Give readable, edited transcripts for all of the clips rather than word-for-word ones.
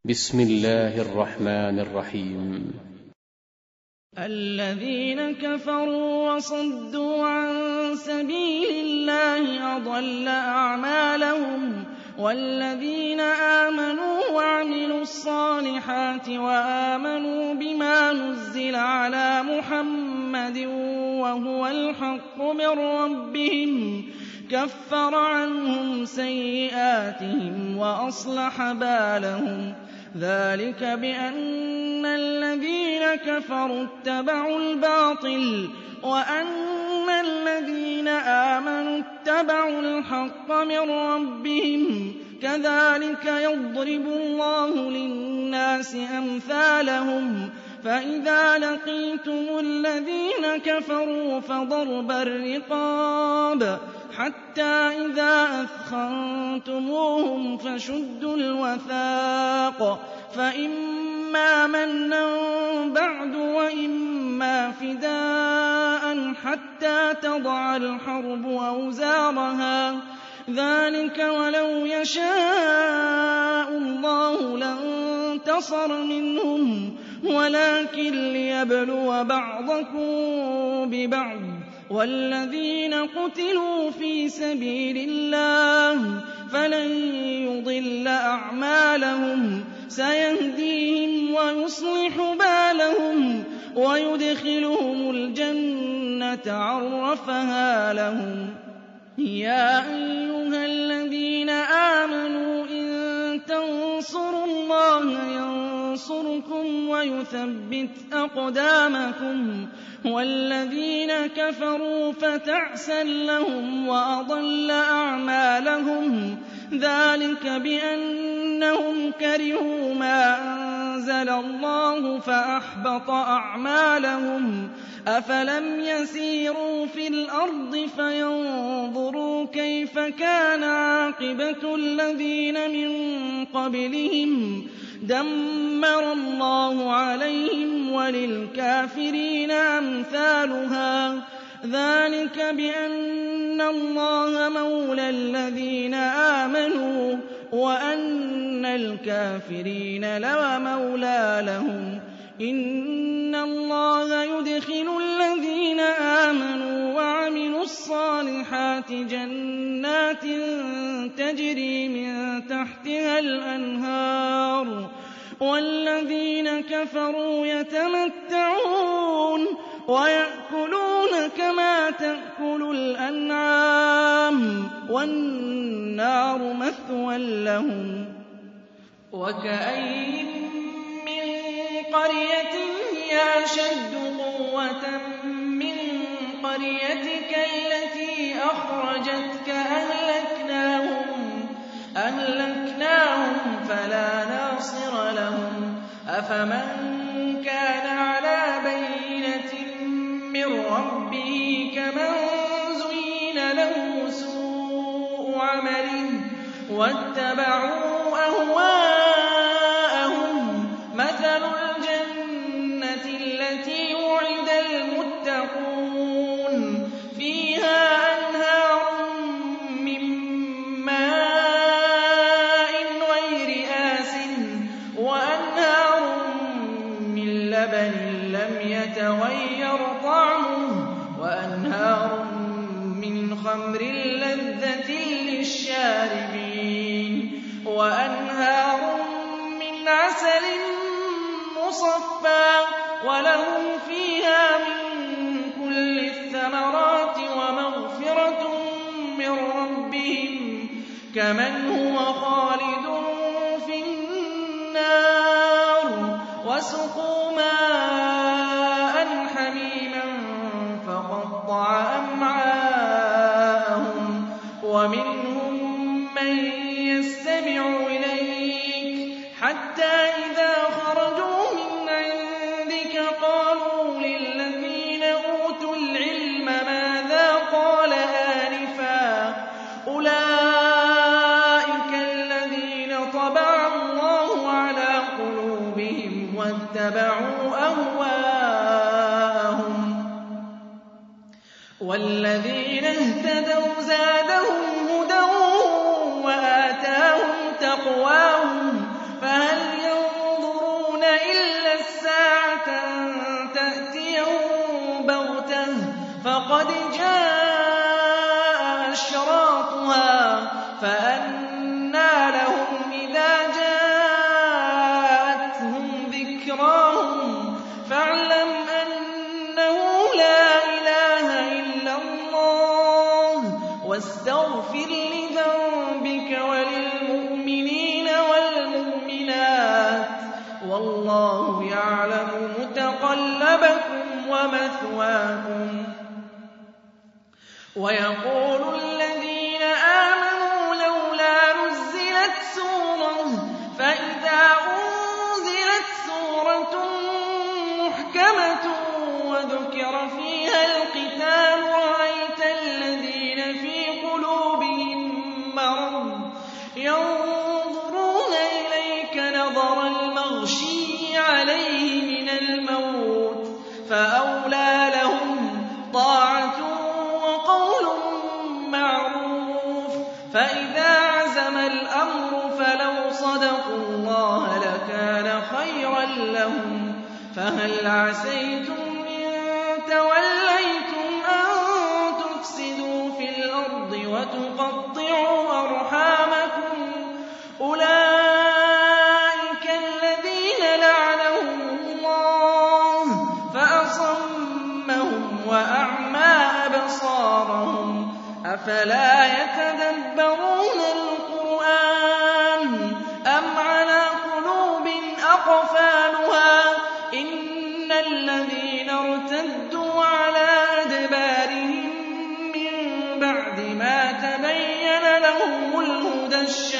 بسم الله الرحمن الرحيم. الذين كفروا وصدوا عن سبيل الله أضل أعمالهم والذين آمنوا وعملوا الصالحات وآمنوا بما نزل على محمد وهو الحق من ربهم كفر عنهم سيئاتهم وأصلح بالهم ذلك بأن الذين كفروا اتبعوا الباطل وأن الذين آمنوا اتبعوا الحق من ربهم كذلك يضرب الله للناس أمثالهم فإذا لقيتم الذين كفروا فضرب الرقاب حتى إذا أثخنتموهم فشدوا الوثاق فإما منا بعد وإما فداء حتى تضع الحرب أوزارها ذلك ولو يشاء الله لانتصر منهم ولكن ليبلو بعضكم ببعض والذين قتلوا في سبيل الله فلن يضل أعمالهم سيهديهم ويصلح بالهم ويدخلهم الجنة عرفها لهم يا أيها الذين آمنوا إن تنصروا الله ينصركم ويثبت أقدامكم والذين كفروا فتعسا لهم وأضل أعمالهم ذلك بأنهم كرهوا ما أنزل الله فأحبط أعمالهم أفلم يسيروا في الأرض فينظروا كيف كان عاقبة الذين من قبلهم دمر الله عليهم وللكافرين أمثالها ذلك بأن الله مولى الذين آمنوا وأن الكافرين لا مولى لهم إن الله يدخل الذين آمنوا وعملوا الصالحات جنات تجري من تحتها الأنهار والذين كفروا يتمتعون ويأكلون كما تأكل الأنعام والنار مثوى لهم وكأين من قرية هي أشد قوة من قريتك التي أخرجتك أهلكناهم فلا ناصر لهم أفمن كان على بينة من ربه كمن زين له سوء عمله واتبعوا أهواءهم مثل الجنة التي وعد المتقون فيها أنهار من ماء غير آسن وأنهار من لبن لم يتغير طعمه وأنهار من خمر لذة للشاربين وأنهار من عسل مصفى ولهم فيها من كل الثمرات ومغفرة من ربهم كمن هو خالد في النار وسقوا ماء حميما فقطع أمعاءهم ومنهم من يستمع إليك حتى إذا خرجوا من عندك قالوا للذين أوتوا العلم ماذا قال آنفا أولئك الذين طبع الله على قلوبهم واتبعوا أهواءهم والذين اهتدوا زادهم هدى وآتاهم تقواهم فهل وَاللَّهُ يَعْلَمُ مُتَقَلَّبَكُمْ وَمَثْوَاكُمْ وَيَقُولُ الَّذِينَ آمَنُوا لَوْلَا نُزِّلَتْ سُورَةٌ فَإِذَا أُنزِلَتْ سُورَةٌ مُحْكَمَةٌ وَذُكِرَ فِيهَا الْقِتَالُ رَأَيْتَ الَّذِينَ فِي قُلُوبِهِم مَّرَضٌ يَنظُرُونَ إِلَيْكَ نَظَرَ الْمَغْشِيِّ عَلَيْهِ مِنَ الْمَوْتِ فَأَوْلَىٰ لَهُمْ طَاعَةٌ وَقَوْلٌ مَّعْرُوفٌ فَإِذَا عَزَمَ الْأَمْرُ فَلَوْ صَدَقُوا اللَّهَ لَكَانَ خَيْرًا لَّهُمْ فَهَلْ عَسَيْتُمْ إِن تَوَلَّيْتُمْ أَن تُفْسِدُوا فِي الْأَرْضِ وَتُقَطِّعُوا أَرْحَامَكُمْ أُولَٰئِكَ الَّذِينَ لَعَنَهُمُ اللَّهُ فَأَصَمَّهُمْ وَأَعْمَىٰ أَبْصَارَهُمْ أَفَلَا يَتَدَبَّرُونَ الْقُرْآنَ أَمْ عَلَىٰ قُلُوبٍ أَقْفَالُهَا إِنَّ الَّذِينَ ارْتَدُّوا عَلَىٰ أَدْبَارِهِم مِّن بَعْدِ مَا تَبَيَّنَ لَهُمُ الْهُدَى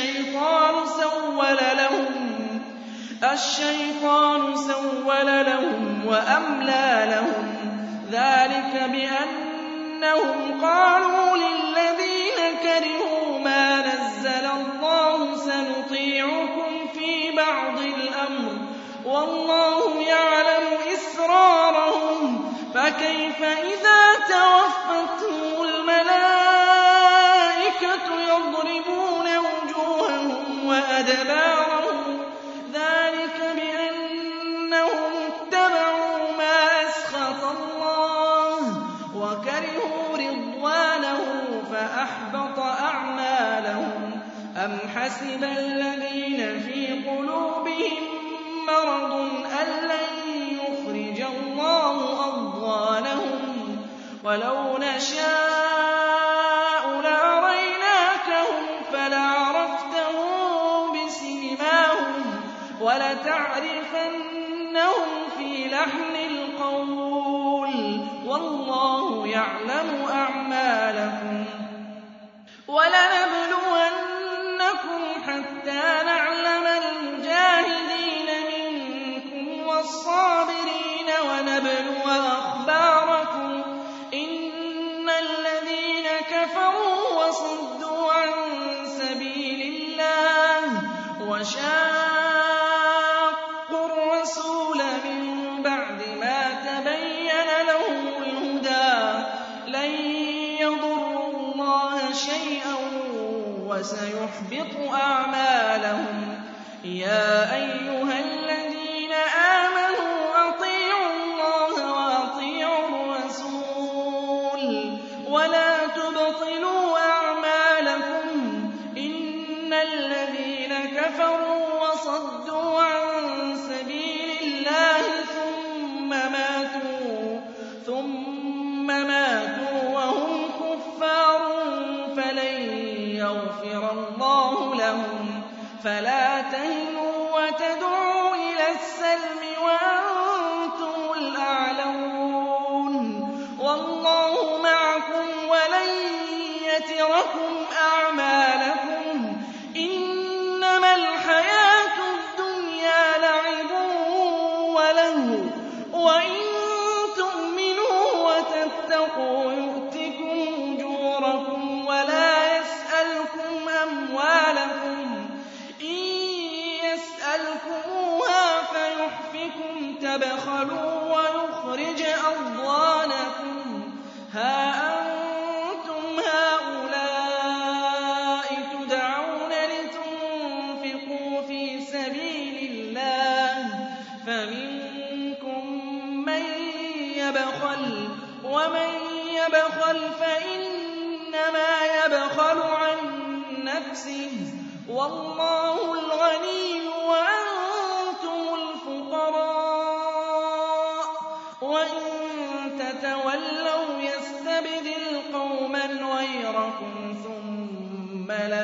الشَّيْطَانُ سَوَّلَ لَهُمْ وَأَمْلَىٰ لَهُمْ ذَٰلِكَ بِأَنَّهُمْ قَالُوا لِلَّذِينَ كَرِهُوا مَا نَزَّلَ اللَّهُ سَنُطِيعُكُمْ فِي بَعْضِ الْأَمْرِ وَاللَّهُ يَعْلَمُ إِسْرَارَهُمْ فَكَيْفَ إِذَا تَوَفَّتْهُمُ الْمَلَائِكَةُ يَضْرِبُونَ وُجُوهَهُمْ وَأَدْبَارَهُمْ ذَٰلِكَ بِأَنَّهُمُ اتَّبَعُوا مَا أَسْخَطَ اللَّهَ وَكَرِهُوا رِضْوَانَهُ فَأَحْبَطَ أَعْمَالَهُمْ أَمْ حَسِبَ الَّذِينَ فِي قُلُوبِهِم مَّرَضٌ أَن لَّن يُخْرِجَ اللَّهُ أَضْغَانَهُمْ وَلَوْ نَشَاءُ لَأَرَيْنَاكَهُمْ فَلَعَرَفْتَهُم بِسِيمَاهُمْ وَلَتَعْرِفَنَّهُمْ فِي لَحْنِ الْقَوْلِ وَاللَّهُ يَعْلَمُ أَعْمَالَكُمْ وَلَنَبْلُوَنَّكُمْ حَتَّىٰ نَعْلَمَ الْمُجَاهِدِينَ مِنكُمْ وَالصَّابِرِينَ وَنَبْلُوَ أَخْبَارَكُمْ إِنَّ الَّذِينَ كَفَرُوا وَصُدُّوا عَن سَبِيلِ اللَّهِ وَشَاقُّوا الرَّسُولَ مِن بَعْدِ مَا تَبَيَّنَ لَهُمُ الْهُدَىٰ لَن يَضُرُّوا اللَّهَ شَيْئًا وَسَيُحْبِطُ أَعْمَالَهُمْ يَا أَيُّهَا الَّذِينَ آمَنُوا أَطِيعُوا اللَّهَ وَأَطِيعُوا الرَّسُولَ وَلَا تُبْطِلُوا أَعْمَالَكُمْ إِنَّ الَّذِينَ كَفَرُوا وَصَدُّوا عَن سَبِيلِ اللَّهِ ثُمَّ مَاتُوا وَهُمْ كُفَّارٌ فَلَن يَغْفِرَ اللَّهُ لَهُمْ فَلَا تَهِنُوا وَتَدْعُوا إِلَى السَّلْمِ وَأَنتُمُ الْأَعْلَوُونَ وَاللَّهُ مَعَكُمْ وَلَن يَتِرَكُمْ أَعْمَالَكُمْ إِنَّمَا الْحَيَاةُ الدُّنْيَا لَعِبٌ وَلَهْوٌ وَإِن تُؤْمِنُوا وَتَتَّقُوا يُؤْتِكُمْ أُجُورَكُمْ وَلَا يَسْأَلْكُمْ أَمْوَالَكُمْ إِن يَسْأَلْكُمُوهَا فَيُحْفِكُمْ تَبْخَلُوا وَيُخْرِجْ أَضْغَانَكُمْ هَا أَنتُمْ هَٰؤُلَاءِ تُدْعَوْنَ لِتُنفِقُوا فِي سَبِيلِ اللَّهِ فَمِنكُم مَّن يَبْخَلُ وَمَن يَبْخَلْ فَإِنَّمَا يَبْخَلُ عَن نَّفْسِهِ وَاللَّهُ الْغَنِيُّ وَأَنتُمُ الْفُقَرَاءُ وَإِن تَتَوَلَّوْا يَسْتَبْدِلْ قَوْمًا غَيْرَكُمْ ثُمَّ لَا